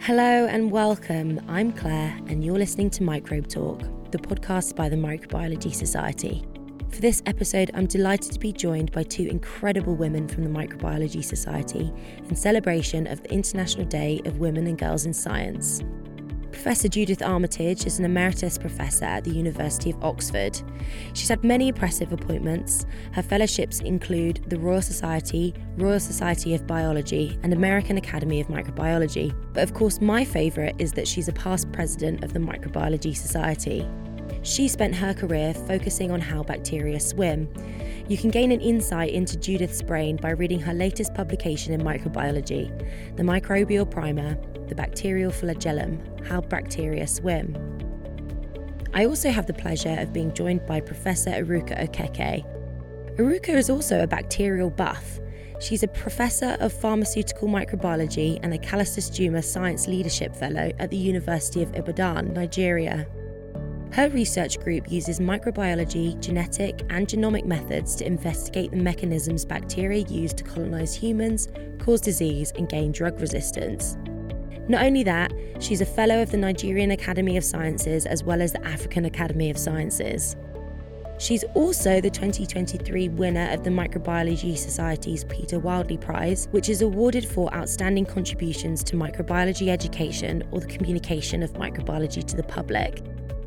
Hello and welcome. I'm Claire and you're listening to Microbe Talk, the podcast by the Microbiology Society. For this episode, I'm delighted to be joined by two incredible women from the Microbiology Society in celebration of the International Day of Women and Girls in Science. Professor Judith Armitage is an emeritus professor at the University of Oxford. She's had many impressive appointments. Her fellowships include the Royal Society, Royal Society of Biology, and American Academy of Microbiology. But of course, my favourite is that she's a past president of the Microbiology Society. She spent her career focusing on how bacteria swim. You can gain an insight into Judith's brain by reading her latest publication in microbiology, The Microbial Primer, The Bacterial Flagellum, How Bacteria Swim. I also have the pleasure of being joined by Professor Eruka Okeke. Eruka is also a bacterial buff. She's a Professor of Pharmaceutical Microbiology and a Callisis Juma Science Leadership Fellow at the University of Ibadan, Nigeria. Her research group uses microbiology, genetic and genomic methods to investigate the mechanisms bacteria use to colonise humans, cause disease and gain drug resistance. Not only that, she's a Fellow of the Nigerian Academy of Sciences as well as the African Academy of Sciences. She's also the 2023 winner of the Microbiology Society's Peter Wildley Prize, which is awarded for outstanding contributions to microbiology education or the communication of microbiology to the public.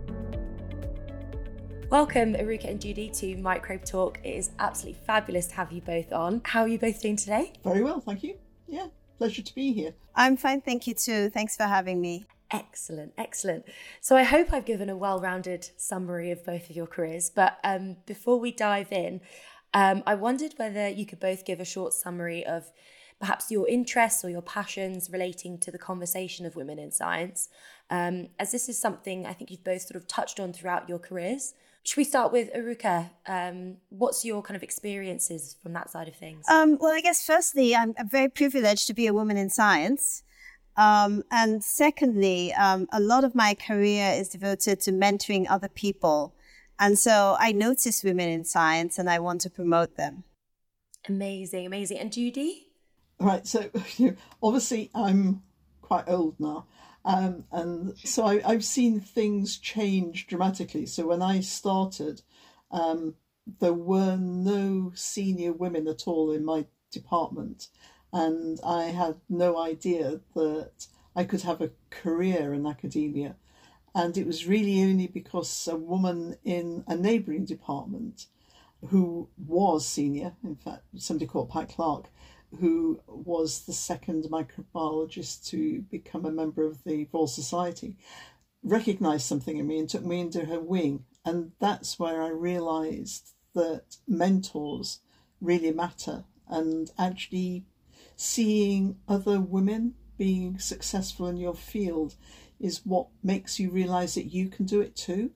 Welcome, Eruka and Judy, to Microbe Talk. It is absolutely fabulous to have you both on. How are you both doing today? Very well, thank you. Yeah, pleasure to be here. I'm fine, thank you too. Thanks for having me. Excellent, excellent. So I hope I've given a well-rounded summary of both of your careers, but before we dive in, I wondered whether you could both give a short summary of perhaps your interests or your passions relating to the conversation of women in science, as this is something I think you've both sort of touched on throughout your careers. Should we start with Eruka? What's your kind of experiences from that side of things? Well, I guess firstly, I'm very privileged to be a woman in science. And secondly, a lot of my career is devoted to mentoring other people. And so I notice women in science and I want to promote them. Amazing, amazing. And Judy? Right, so obviously I'm quite old now. And so I've seen things change dramatically. So when I started, there were no senior women at all in my department. And I had no idea that I could have a career in academia. And it was really only because a woman in a neighbouring department who was senior, in fact, somebody called Pat Clark, who was the second microbiologist to become a member of the Royal Society, recognised something in me and took me into her wing. And that's where I realised that mentors really matter, and actually seeing other women being successful in your field is what makes you realise that you can do it too.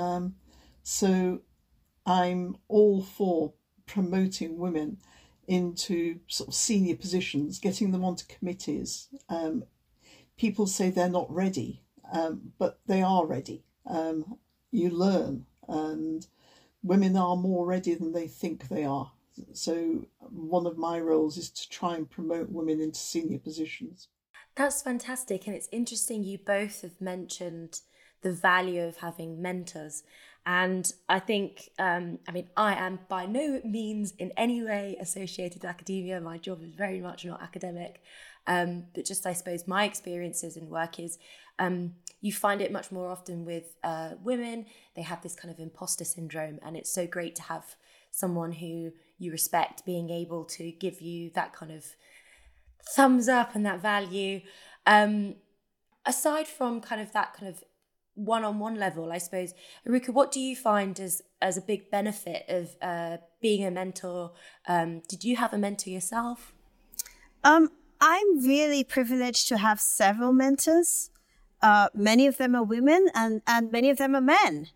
So I'm all for promoting women into sort of senior positions, getting them onto committees. People say they're not ready, but they are ready. You learn, and women are more ready than they think they are. So one of my roles is to try and promote women into senior positions. That's fantastic. And it's interesting you both have mentioned the value of having mentors. And I think, I am by no means in any way associated with academia. My job is very much not academic. But just, I suppose, my experiences in work is you find it much more often with women. They have this kind of imposter syndrome. And it's so great to have someone who you respect being able to give you that kind of thumbs up and that value. Aside from that kind of one-on-one level, I suppose, Eruka, what do you find as a big benefit of being a mentor? Did you have a mentor yourself? I'm really privileged to have several mentors. Many of them are women and many of them are men.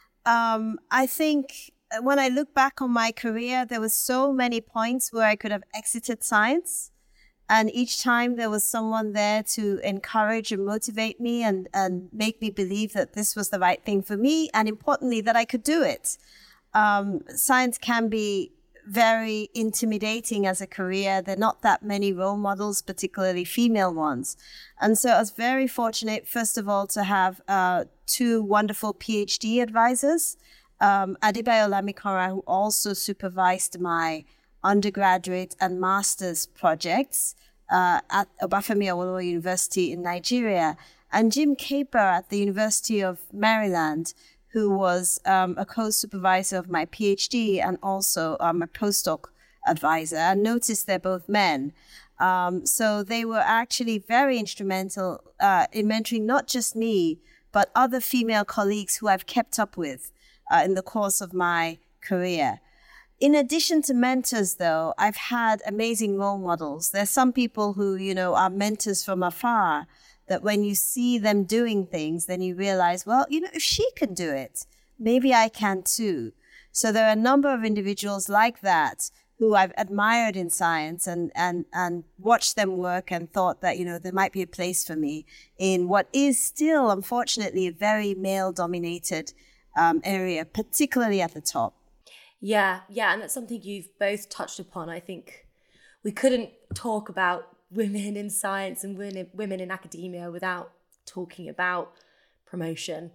I think when I look back on my career, there were so many points where I could have exited science. And each time there was someone there to encourage and motivate me and make me believe that this was the right thing for me. And importantly, that I could do it. Science can be very intimidating as a career. There are not that many role models, particularly female ones. And so I was very fortunate, first of all, to have two wonderful PhD advisors, Adebayo Lamikora, who also supervised my undergraduate and master's projects at Obafemi Awolowo University in Nigeria, and Jim Caper at the University of Maryland, who was a co-supervisor of my PhD and also a postdoc advisor. I noticed they're both men. So they were actually very instrumental in mentoring not just me, but other female colleagues who I've kept up with in the course of my career. In addition to mentors, though, I've had amazing role models. There's some people who, are mentors from afar, that when you see them doing things, then you realize, well, if she can do it, maybe I can too. So there are a number of individuals like that who I've admired in science and watched them work and thought that, there might be a place for me in what is still, unfortunately, a very male-dominated area, particularly at the top. Yeah, and that's something you've both touched upon. I think we couldn't talk about women in science and women in academia without talking about promotion.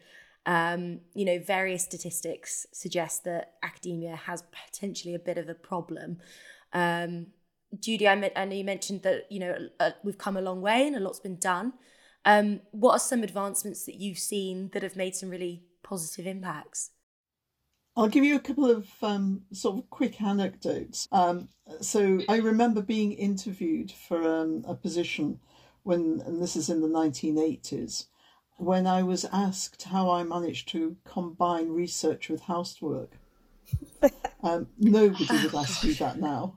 Various statistics suggest that academia has potentially a bit of a problem. Judy, I know you mentioned that, we've come a long way and a lot's been done. What are some advancements that you've seen that have made some really positive impacts? I'll give you a couple of sort of quick anecdotes. So I remember being interviewed for a position and this is in the 1980s, when I was asked how I managed to combine research with housework. Nobody would ask you that now.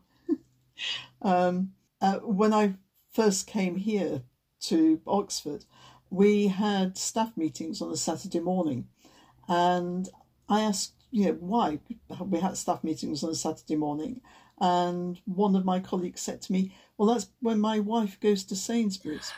When I first came here to Oxford, we had staff meetings on a Saturday morning, and I asked, why we had staff meetings on a Saturday morning. And one of my colleagues said to me, well, that's when my wife goes to Sainsbury's.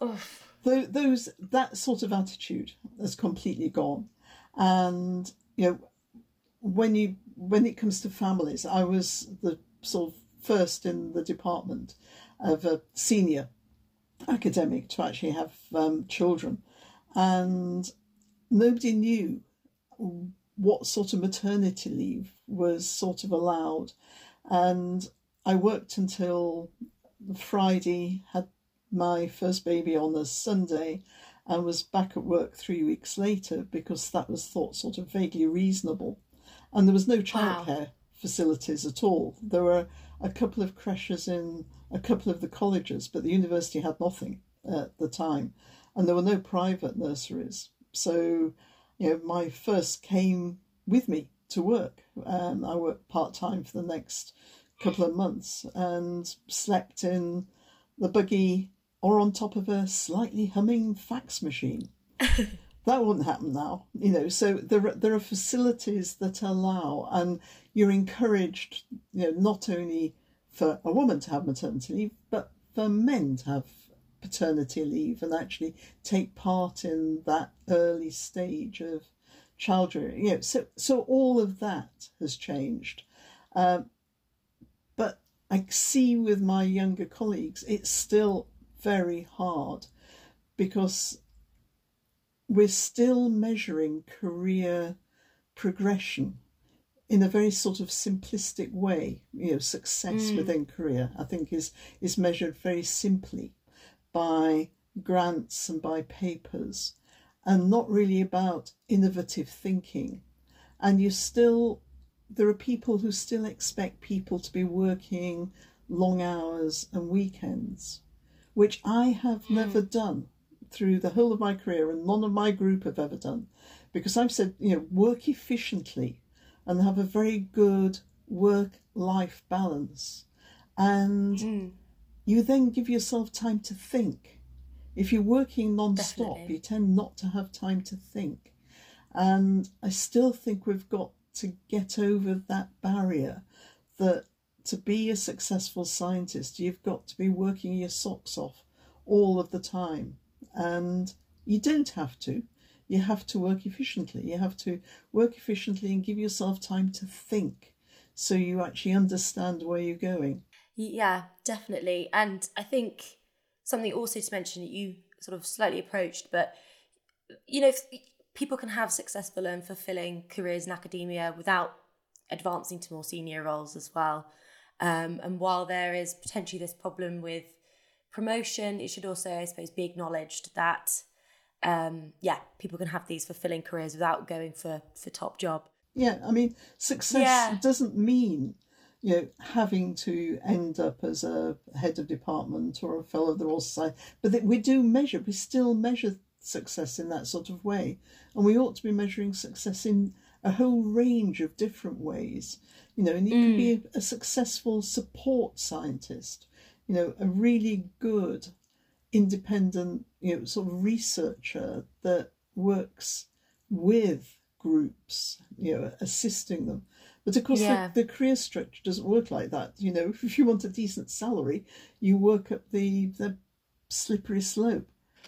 That sort of attitude has completely gone. And, when it comes to families, I was the sort of first in the department of a senior academic to actually have children. And nobody knew what sort of maternity leave was sort of allowed. And I worked until Friday, had my first baby on a Sunday, and was back at work 3 weeks later because that was thought sort of vaguely reasonable. And there was no childcare facilities at all. There were a couple of creches in a couple of the colleges, but the university had nothing at the time. And there were no private nurseries. So my first came with me to work. I worked part-time for the next couple of months and slept in the buggy or on top of a slightly humming fax machine. That wouldn't happen now, so there are facilities that allow, and you're encouraged, not only for a woman to have maternity leave, but for men to have paternity leave and actually take part in that early stage of child rearing. So all of that has changed. But I see with my younger colleagues, it's still very hard because we're still measuring career progression in a very sort of simplistic way. Success within career, I think, is measured very simply by grants and by papers, and not really about innovative thinking. And there are people who still expect people to be working long hours and weekends, which I have never done through the whole of my career, and none of my group have ever done, because I've said, work efficiently and have a very good work-life balance. And you then give yourself time to think. If you're working non-stop, you tend not to have time to think. And I still think we've got to get over that barrier that to be a successful scientist, you've got to be working your socks off all of the time. And you don't have to. You have to work efficiently. You have to work efficiently and give yourself time to think. so you actually understand where you're going. Yeah, definitely. And I think something also to mention that you sort of slightly approached, but, you know, people can have successful and fulfilling careers in academia without advancing to more senior roles as well. And while there is potentially this problem with promotion, it should also, I suppose, be acknowledged that, people can have these fulfilling careers without going for top job. Yeah, I mean, success doesn't mean, having to end up as a head of department or a fellow of the Royal Society. But that we still measure success in that sort of way. And we ought to be measuring success in a whole range of different ways. And you could be a successful support scientist, a really good, independent, sort of researcher that works with groups, assisting them. But of course, the career structure doesn't work like that. If you want a decent salary, you work up the slippery slope.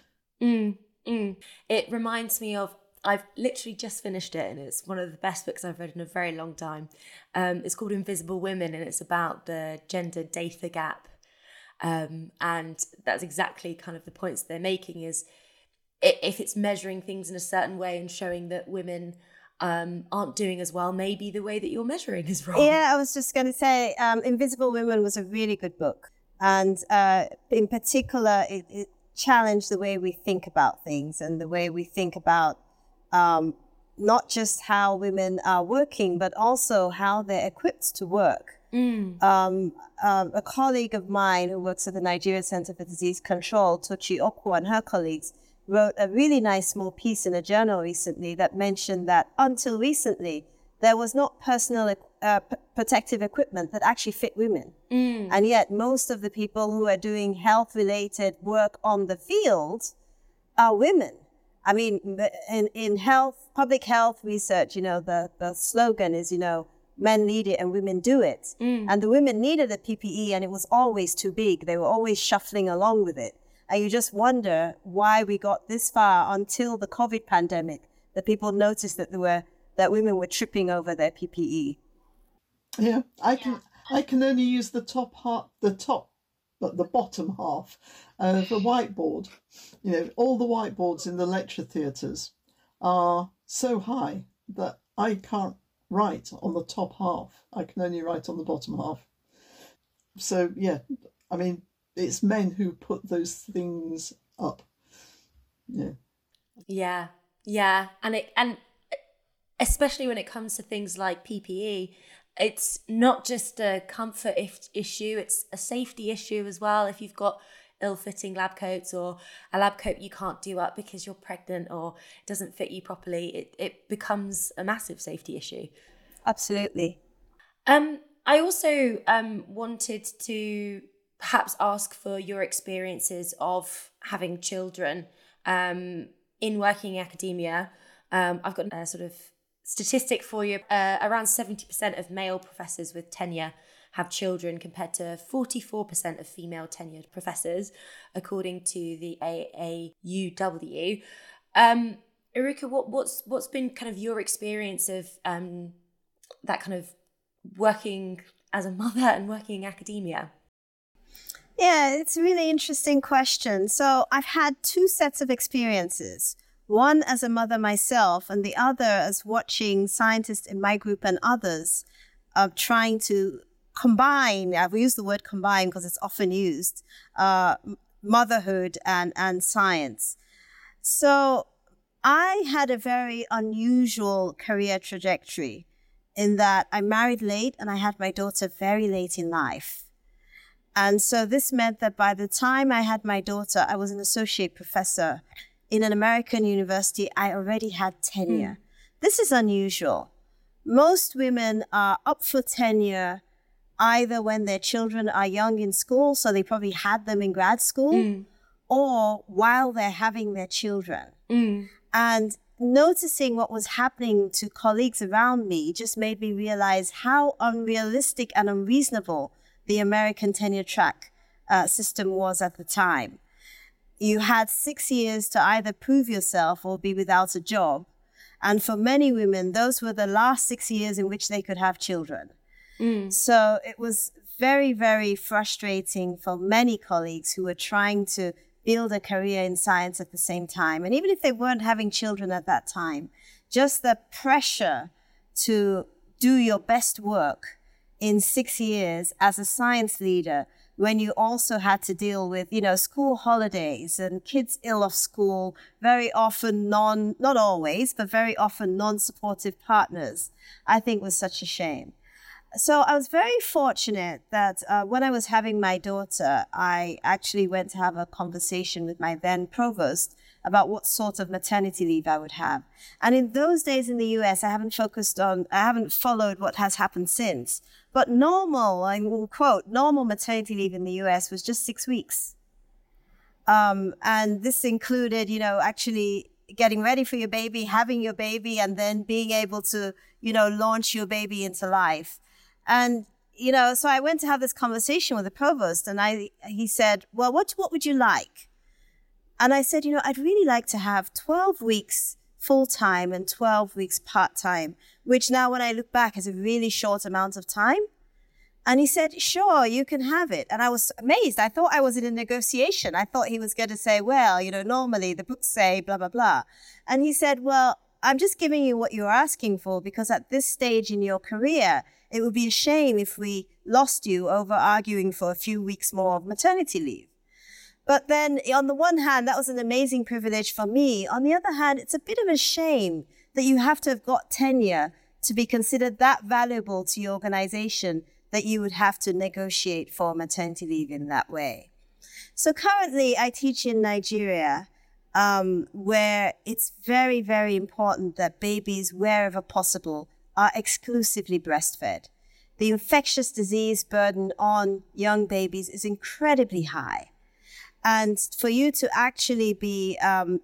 It reminds me of, I've literally just finished it, and it's one of the best books I've read in a very long time. It's called Invisible Women, and it's about the gender data gap. And that's exactly kind of the points they're making, is if it's measuring things in a certain way and showing that women aren't doing as well, maybe the way that you're measuring is wrong. Yeah, I was just going to say, Invisible Women was a really good book. And in particular, it challenged the way we think about things and the way we think about not just how women are working, but also how they're equipped to work. A colleague of mine who works at the Nigeria Center for Disease Control, Tochi Okwo, and her colleagues wrote a really nice small piece in a journal recently that mentioned that until recently, there was not personal protective equipment that actually fit women. And yet most of the people who are doing health-related work on the field are women. I mean, in public health research, the slogan is, men need it and women do it. And the women needed a PPE and it was always too big. They were always shuffling along with it. And you just wonder why we got this far until the COVID pandemic, that people noticed that women were tripping over their PPE. Yeah, I can only use the bottom half of a whiteboard. All the whiteboards in the lecture theatres are so high that I can't write on the top half. I can only write on the bottom half. So, yeah, I mean, it's men who put those things up. Yeah. And especially when it comes to things like PPE, it's not just a comfort issue, it's a safety issue as well. If you've got ill-fitting lab coats or a lab coat you can't do up because you're pregnant or it doesn't fit you properly, it becomes a massive safety issue. Absolutely. I also wanted to perhaps ask for your experiences of having children in working academia. I've got a sort of statistic for you. Around 70% of male professors with tenure have children compared to 44% of female tenured professors, according to the AAUW. Iruka, what's been kind of your experience of that kind of working as a mother and working in academia? Yeah, it's a really interesting question. So I've had two sets of experiences. One as a mother myself, and the other as watching scientists in my group and others trying to combine, I've used the word combine because it's often used, motherhood and science. So I had a very unusual career trajectory in that I married late and I had my daughter very late in life. And so this meant that by the time I had my daughter, I was an associate professor in an American university. I already had tenure. This is unusual. Most women are up for tenure either when their children are young in school, so they probably had them in grad school, or while they're having their children. And noticing what was happening to colleagues around me just made me realize how unrealistic and unreasonable the American tenure track system was at the time. You had 6 years to either prove yourself or be without a job. And for many women, those were the last 6 years in which they could have children. So it was very, very frustrating for many colleagues who were trying to build a career in science at the same time. And even if they weren't having children at that time, just the pressure to do your best work in 6 years as a science leader, when you also had to deal with, school holidays and kids ill of school, very often not always, but very often non-supportive partners, I think was such a shame. So I was very fortunate that when I was having my daughter, I actually went to have a conversation with my then provost about what sort of maternity leave I would have. And in those days in the US, I haven't followed what has happened since. But normal, I will quote, normal maternity leave in the US was just 6 weeks. And this included, actually getting ready for your baby, having your baby, and then being able to, launch your baby into life. And, so I went to have this conversation with the provost, and he said, well, what would you like? And I said, I'd really like to have 12 weeks full-time and 12 weeks part-time, which now when I look back is a really short amount of time. And he said, sure, you can have it. And I was amazed. I thought I was in a negotiation. I thought he was going to say, well, normally the books say blah, blah, blah. And he said, well, I'm just giving you what you're asking for because at this stage in your career, it would be a shame if we lost you over arguing for a few weeks more of maternity leave. But then on the one hand, that was an amazing privilege for me. On the other hand, it's a bit of a shame that you have to have got tenure to be considered that valuable to your organization that you would have to negotiate for maternity leave in that way. So currently I teach in Nigeria, where it's very, very important that babies, wherever possible, are exclusively breastfed. The infectious disease burden on young babies is incredibly high. And for you to actually be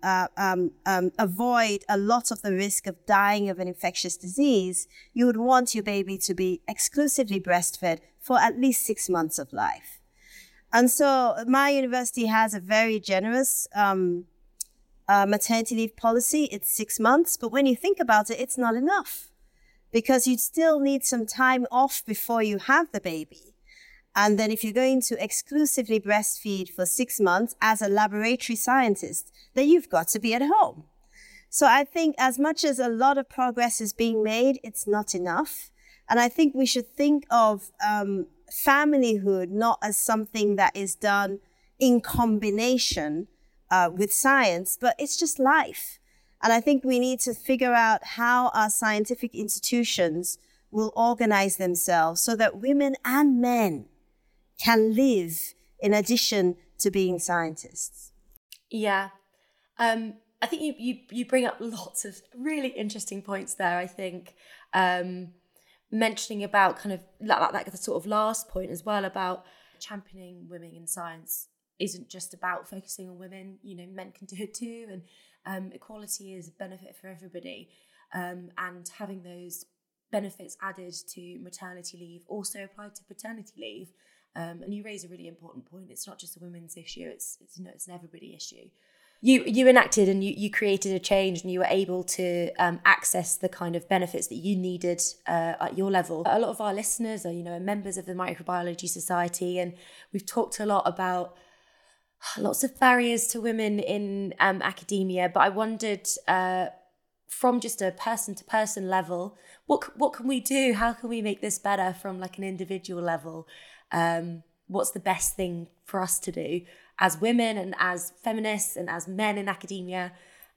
avoid a lot of the risk of dying of an infectious disease, you would want your baby to be exclusively breastfed for at least 6 months of life. And so my university has a very generous maternity leave policy. It's 6 months, but when you think about it, it's not enough because you'd still need some time off before you have the baby. And then if you're going to exclusively breastfeed for 6 months as a laboratory scientist, then you've got to be at home. So I think as much as a lot of progress is being made, it's not enough. And I think we should think of familyhood not as something that is done in combination with science, but it's just life. And I think we need to figure out how our scientific institutions will organize themselves so that women and men can live in addition to being scientists. Yeah. I think you bring up lots of really interesting points there, I think. Mentioning about kind of like the sort of last point as well about championing women in science isn't just about focusing on women. Men can do it too. And equality is a benefit for everybody. And having those benefits added to maternity leave also applied to paternity leave. And you raise a really important point. It's not just a women's issue. It's an everybody issue. You enacted and you created a change, and you were able to access the kind of benefits that you needed at your level. A lot of our listeners are members of the Microbiology Society, and we've talked a lot about lots of barriers to women in academia. But I wondered, from just a person-to-person level, what can we do? How can we make this better from like an individual level? What's the best thing for us to do as women and as feminists and as men in academia?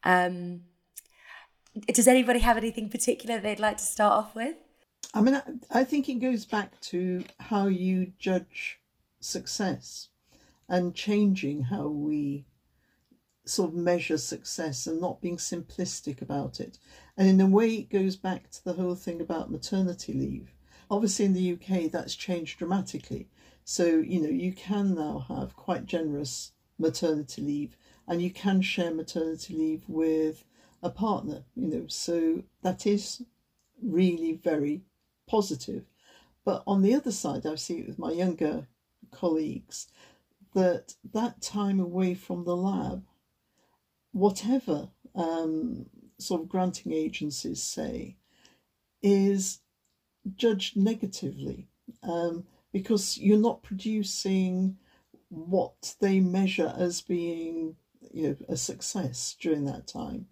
Does anybody have anything particular they'd like to start off with? I mean, I think it goes back to how you judge success and changing how we sort of measure success and not being simplistic about it. And in a way, it goes back to the whole thing about maternity leave. Obviously, in the UK, that's changed dramatically. So, you can now have quite generous maternity leave, and you can share maternity leave with a partner, so that is really very positive. But on the other side, I see it with my younger colleagues, that time away from the lab, whatever sort of granting agencies say, is judged negatively, because you're not producing what they measure as being, a success during that time.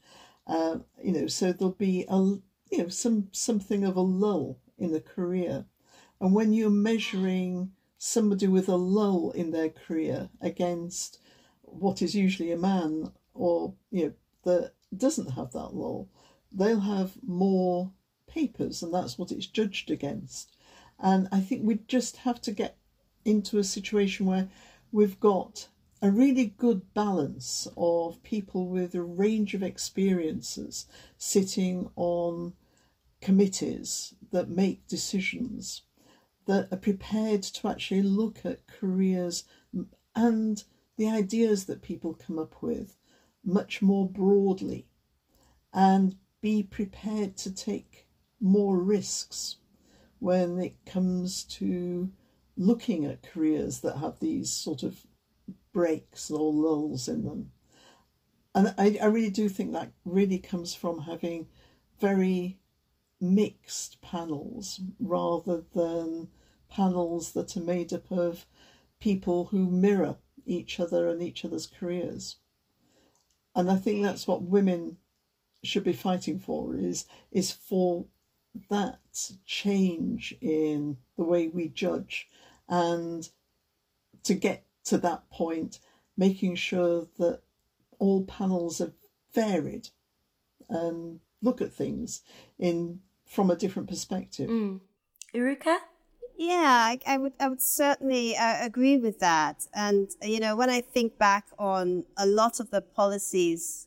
So there'll be something of a lull in the career. And when you're measuring somebody with a lull in their career against what is usually a man, or that doesn't have that lull, they'll have more papers, and that's what it's judged against. And I think we just have to get into a situation where we've got a really good balance of people with a range of experiences sitting on committees that make decisions, that are prepared to actually look at careers and the ideas that people come up with much more broadly, and be prepared to take more risks when it comes to looking at careers that have these sort of breaks or lulls in them. And I really do think that really comes from having very mixed panels rather than panels that are made up of people who mirror each other and each other's careers. And I think that's what women should be fighting for, is for that change in the way we judge, and to get to that point, making sure that all panels are varied and look at things from a different perspective. Iruka? Yeah, I would certainly agree with that. And, when I think back on a lot of the policies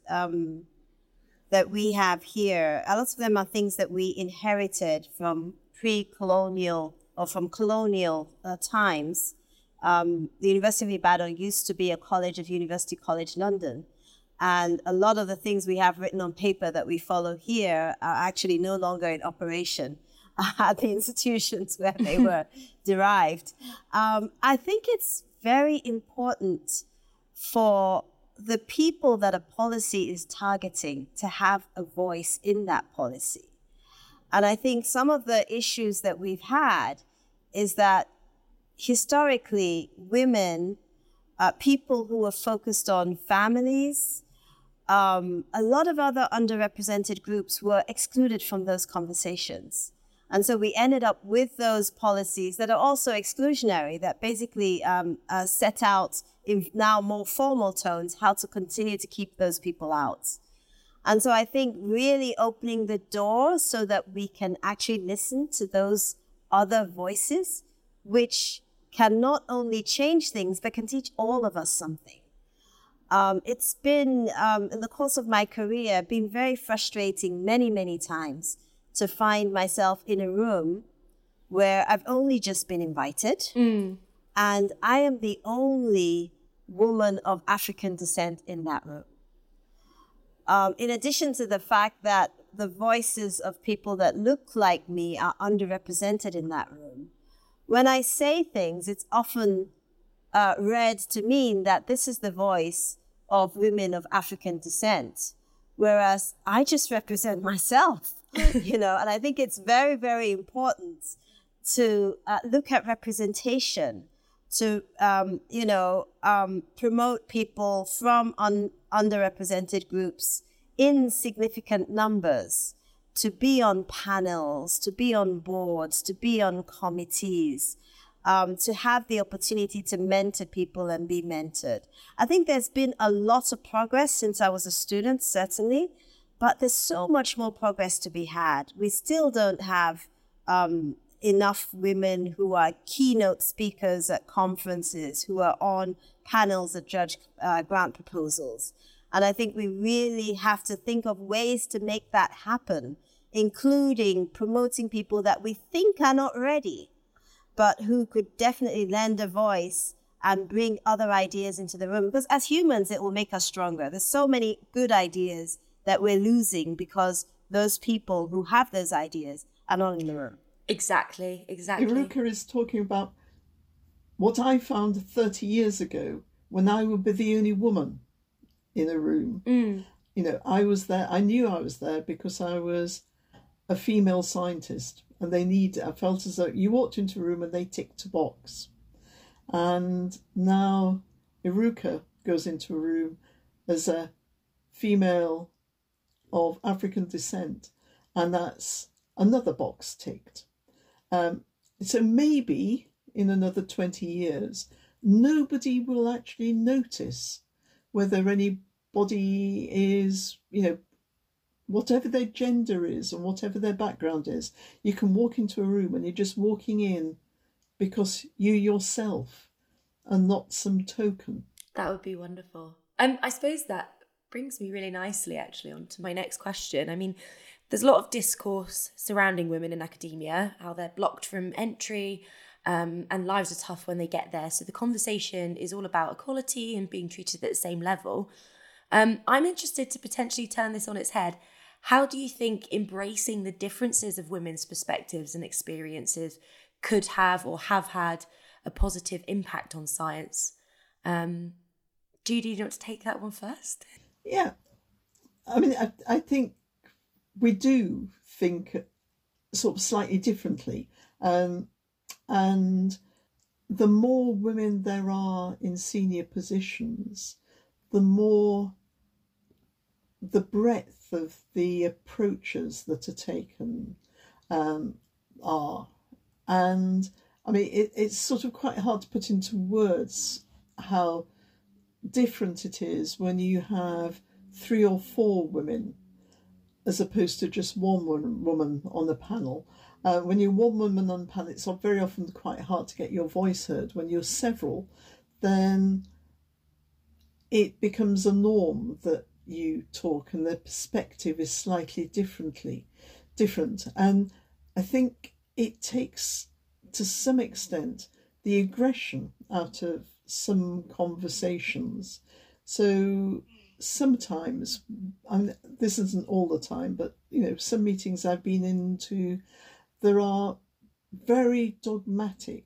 that we have here, a lot of them are things that we inherited from pre-colonial or from colonial times. The University of Ibadan used to be a college of University College London. And a lot of the things we have written on paper that we follow here are actually no longer in operation at the institutions where they were derived. I think it's very important for the people that a policy is targeting to have a voice in that policy. And I think some of the issues that we've had is that historically women, people who are focused on families, a lot of other underrepresented groups were excluded from those conversations. And so we ended up with those policies that are also exclusionary, that basically set out in now more formal tones how to continue to keep those people out. And so I think really opening the door so that we can actually listen to those other voices, which can not only change things, but can teach all of us something. It's been, in the course of my career, been very frustrating many, many times to find myself in a room where I've only just been invited, and I am the only woman of African descent in that room. In addition to the fact that the voices of people that look like me are underrepresented in that room, when I say things, it's often read to mean that this is the voice of women of African descent, whereas I just represent myself. And I think it's very, very important to look at representation, to, promote people from underrepresented groups in significant numbers, to be on panels, to be on boards, to be on committees, to have the opportunity to mentor people and be mentored. I think there's been a lot of progress since I was a student, certainly, but there's so much more progress to be had. We still don't have enough women who are keynote speakers at conferences, who are on panels that judge grant proposals. And I think we really have to think of ways to make that happen, including promoting people that we think are not ready, but who could definitely lend a voice and bring other ideas into the room. Because as humans, it will make us stronger. There's so many good ideas that we're losing because those people who have those ideas are not in the room. Exactly. Iruka is talking about what I found 30 years ago when I would be the only woman in a room. I was there. I knew I was there because I was a female scientist, and I felt as though you walked into a room and they ticked a box. And now Iruka goes into a room as a female of African descent, and that's another box ticked. So maybe in another 20 years, nobody will actually notice whether anybody is, whatever their gender is and whatever their background is. You can walk into a room and you're just walking in because you yourself are not some token. That would be wonderful. And I suppose that brings me really nicely actually on to my next question. I mean, there's a lot of discourse surrounding women in academia, how they're blocked from entry, and lives are tough when they get there. So the conversation is all about equality and being treated at the same level. I'm interested to potentially turn this on its head. How do you think embracing the differences of women's perspectives and experiences could have or have had a positive impact on science? Judy, do you want to take that one first? Yeah. I mean, I think we do think sort of slightly differently. And the more women there are in senior positions, the more the breadth of the approaches that are taken are. And I mean, it's sort of quite hard to put into words how different it is when you have 3 or 4 women as opposed to just one woman on the panel. When you're one woman on the panel, it's very often quite hard to get your voice heard. When you're several, then it becomes a norm that you talk and the perspective is slightly different. And I think it takes, to some extent, the aggression out of some conversations. So sometimes, and this isn't all the time, but some meetings I've been into, there are very dogmatic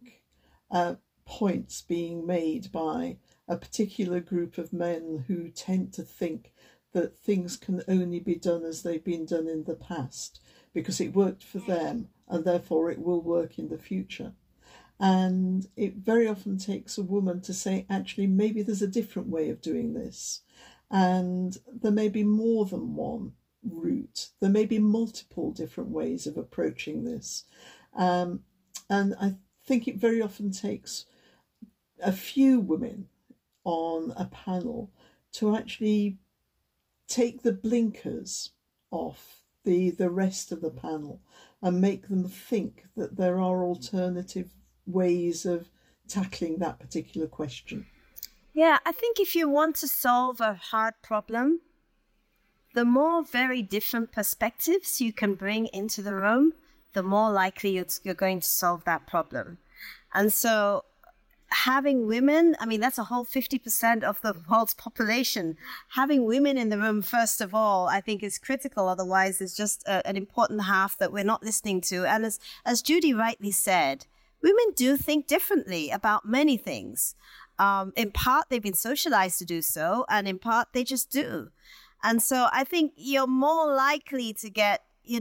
points being made by a particular group of men who tend to think that things can only be done as they've been done in the past because it worked for them and therefore it will work in the future. And it very often takes a woman to say, actually, maybe there's a different way of doing this. And there may be more than one route. There may be multiple different ways of approaching this. And I think it very often takes a few women on a panel to actually take the blinkers off the rest of the panel and make them think that there are alternative ways of tackling that particular question. Yeah, I think if you want to solve a hard problem, the more very different perspectives you can bring into the room, the more likely you're going to solve that problem. And so having women, I mean, that's a whole 50% of the world's population. Having women in the room, first of all, I think is critical. Otherwise, it's just an important half that we're not listening to. And as Judy rightly said, women do think differently about many things. In part, they've been socialized to do so, and in part, they just do. And so I think you're more likely to get,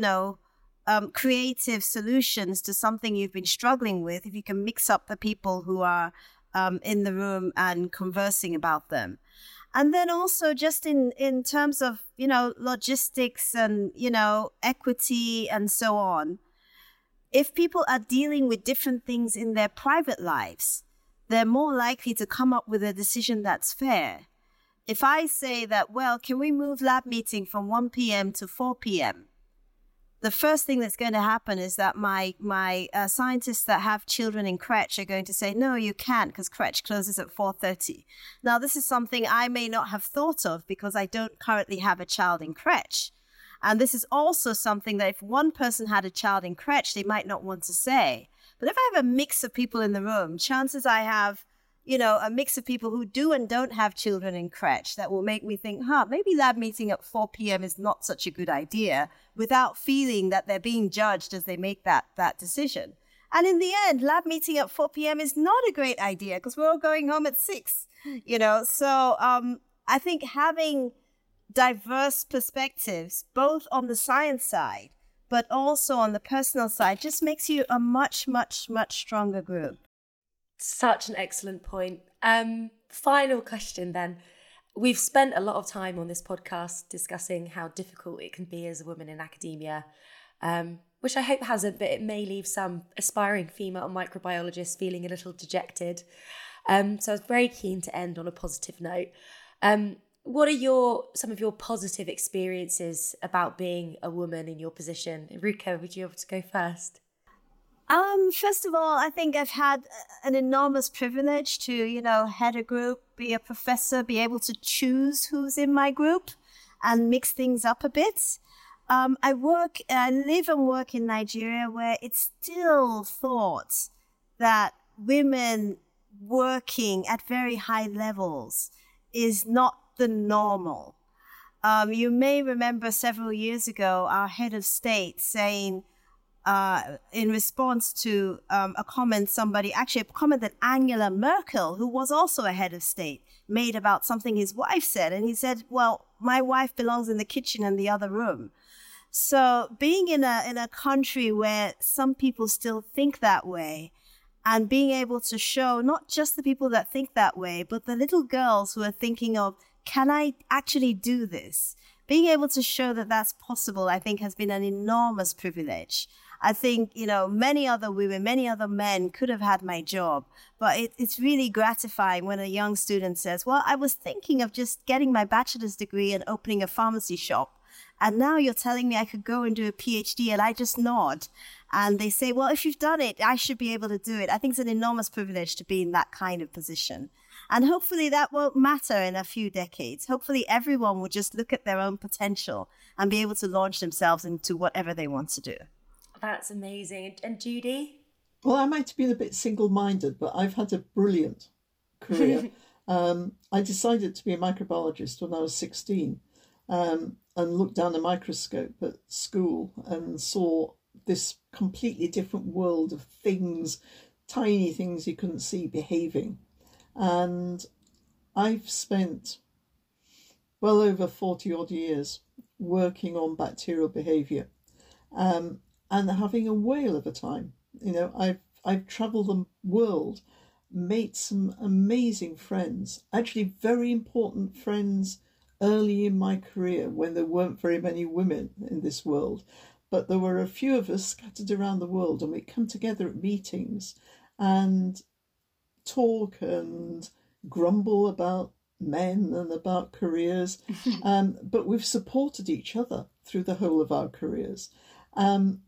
creative solutions to something you've been struggling with if you can mix up the people who are in the room and conversing about them. And then also just in terms of, logistics and, equity and so on, if people are dealing with different things in their private lives, they're more likely to come up with a decision that's fair. If I say that, well, can we move lab meeting from 1 p.m. to 4 p.m.? The first thing that's going to happen is that my scientists that have children in crèche are going to say, no, you can't, because crèche closes at 4:30. Now, this is something I may not have thought of because I don't currently have a child in crèche. And this is also something that if one person had a child in crèche, they might not want to say. But if I have a mix of people in the room, chances I have, a mix of people who do and don't have children in crèche that will make me think, maybe lab meeting at 4 p.m. is not such a good idea, without feeling that they're being judged as they make that decision. And in the end, lab meeting at 4 p.m. is not a great idea because we're all going home at 6, So I think having diverse perspectives, both on the science side, but also on the personal side, just makes you a much, much, much stronger group. Such an excellent point. Final question then. We've spent a lot of time on this podcast discussing how difficult it can be as a woman in academia, which I hope hasn't, but it may leave some aspiring female microbiologists feeling a little dejected. So I was very keen to end on a positive note. What are some of your positive experiences about being a woman in your position? Iruka, would you be able to go first? First of all, I think I've had an enormous privilege to, head a group, be a professor, be able to choose who's in my group and mix things up a bit. I live and work in Nigeria, where it's still thought that women working at very high levels is not the normal. You may remember several years ago, our head of state saying, in response to a comment that Angela Merkel, who was also a head of state, made about something his wife said. And he said, well, my wife belongs in the kitchen and the other room. So being in a country where some people still think that way, and being able to show not just the people that think that way, but the little girls who are thinking of, can I actually do this? Being able to show that that's possible, I think, has been an enormous privilege. I think, many other women, many other men could have had my job, but it's really gratifying when a young student says, well, I was thinking of just getting my bachelor's degree and opening a pharmacy shop. And now you're telling me I could go and do a PhD, and I just nod. And they say, well, if you've done it, I should be able to do it. I think it's an enormous privilege to be in that kind of position. And hopefully that won't matter in a few decades. Hopefully everyone will just look at their own potential and be able to launch themselves into whatever they want to do. That's amazing. And Judy? Well, I might have been a bit single-minded, but I've had a brilliant career. I decided to be a microbiologist when I was 16 and looked down a microscope at school and saw this completely different world of things, tiny things you couldn't see behaving. And I've spent well over 40 odd years working on bacterial behaviour and having a whale of a time. I've travelled the world, made some amazing friends, actually very important friends early in my career when there weren't very many women in this world. But there were a few of us scattered around the world, and we'd come together at meetings and talk and grumble about men and about careers. But we've supported each other through the whole of our careers. And,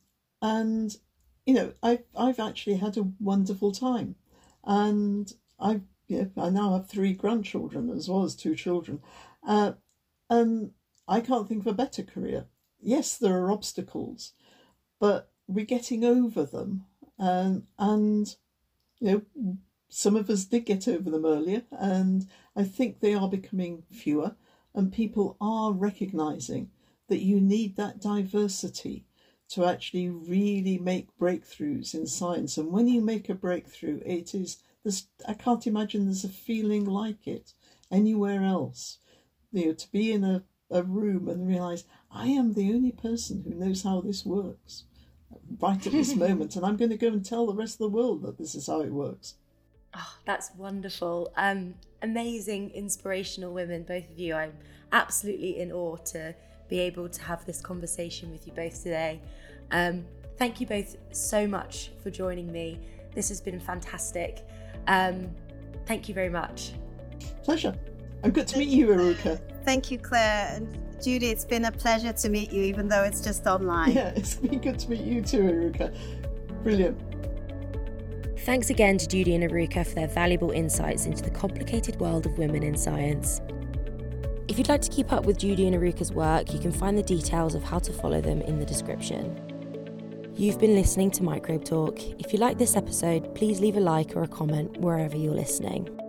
I've actually had a wonderful time. And I now have 3 grandchildren as well as 2 children. And I can't think of a better career. Yes, there are obstacles, but we're getting over them. And some of us did get over them earlier, and I think they are becoming fewer, and people are recognising that you need that diversity to actually really make breakthroughs in science. And when you make a breakthrough, I can't imagine there's a feeling like it anywhere else. To be in a room and realise I am the only person who knows how this works right at this moment, and I'm going to go and tell the rest of the world that this is how it works. Oh, that's wonderful. Amazing, inspirational women, both of you. I'm absolutely in awe to be able to have this conversation with you both today. Thank you both so much for joining me. This has been fantastic. Thank you very much. Pleasure. And good to meet you, Iruka. Thank you, Claire. And Judy, it's been a pleasure to meet you, even though it's just online. Yeah, it's been good to meet you too, Iruka. Brilliant. Thanks again to Judy and Iruka for their valuable insights into the complicated world of women in science. If you'd like to keep up with Judy and Iruka's work, you can find the details of how to follow them in the description. You've been listening to Microbe Talk. If you like this episode, please leave a like or a comment wherever you're listening.